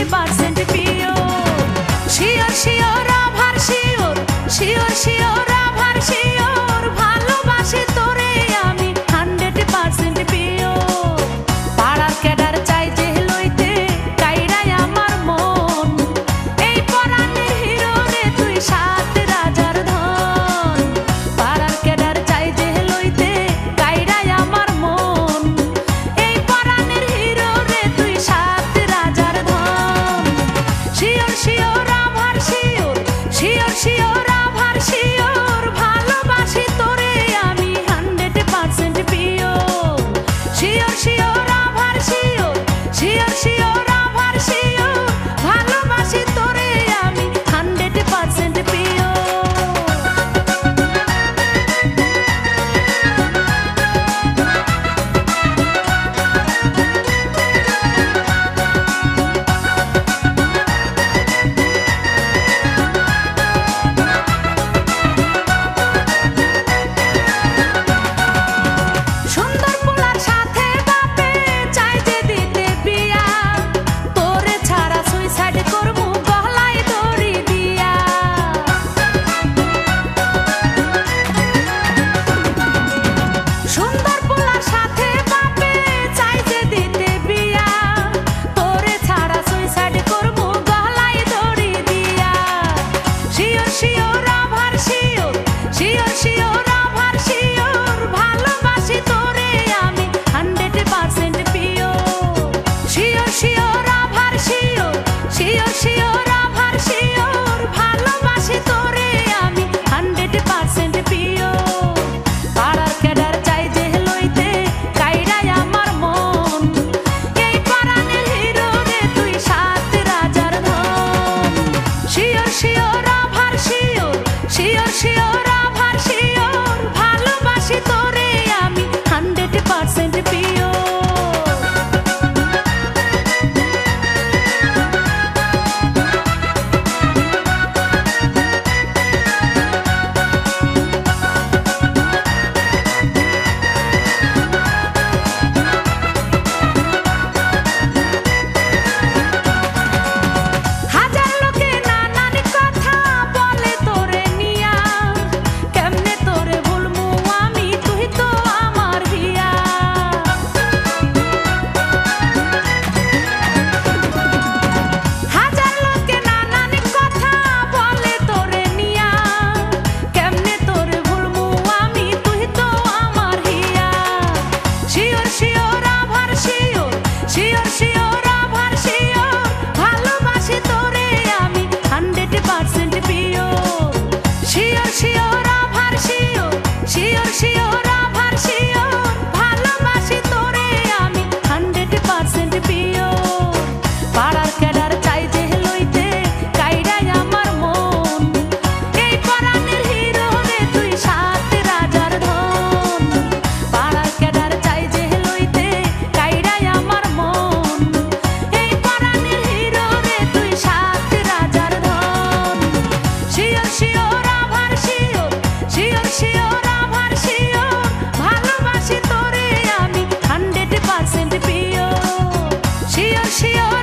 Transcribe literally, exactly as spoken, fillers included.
percent pure sure sure আভার sure sure sure আভার sure ভালোবাসি তোরে আমি হান্ড্রেড পার্সেন্ট পিওর পাড়ার ক্যাডার চাই যে লইতে কাইরাই আমার মন এই পরাণের হিরো রে তুই সাত রাজার ধন পাড়ার ক্যাডার চাই যে লইতে কাইরাই আমার মন এই পরাণের হিরো রে তুই সাত রাজার ধন sure sure আভার sure sure sure আভার sure ভালোবাসি তোরে আমি hundred percent pure sure sure আভার sure sure sure আভার sure ভালোবাসি তোরে আমি হান্ড্রেড পার্সেন্ট পিওর সুন্দর পোলার সাথে বাপে চাই যে দিতে বিয়া তোরে ছাড়া সুইসাইড করবো গলায় দড়ি দিয়া সুন্দর পোলার সাথে বাপে চাই যে দিতে বিয়া তোরে ছাড়া সুইসাইড করবো গলায় দড়ি দিয়া sure sure আভার sure sure sure আভার sure ভালোবাসি তোরে আমি hundred percent pure sure sure আভার sure sure sure আভার sure ভালোবাসি তোরে আমি হান্ড্রেড পার্সেন্ট পিওর পাড়ার ক্যাডার চাই যে লইতে কাইরাই আমার মন এই পরাণের হিরো রে তুই সাত রাজার ধন sure sure আভার sure sure sure আভার sure ভালোবাসি তোরে আমি হান্ড্রেড পার্সেন্ট পিওর হাজার লোকে নানান কথা বলে তোরে নিয়া কেমনে তোরে ভুলমু আমি তুই তো আমার হিয়া হাজার লোকে নানান কথা বলে তোরে নিয়া কেমনে তোরে ভুলমু আমি তুই তো আমার হিয়া sure sure আভার sure sure sure আভার sure ভালোবাসি তোরে আমি hundred percent pure sure sure আভার sure sure sure আভার sure ভালোবাসি তোরে আমি হান্ড্রেড পার্সেন্ট পিওর পাড়ার ক্যাডার চাই যে লইতে কাইরাই আমার মন এই পরাণের হিরো রে তুই সাত রাজার ধন পাড়ার ক্যাডার চাই যে লইতে কাইরাই আমার মন এই পরাণের হিরো রে তুই সাত রাজার ধন sure sure আভার sure sure sure আভার sure ভালোবাসি তোরে আমি hundred percent pure sure sure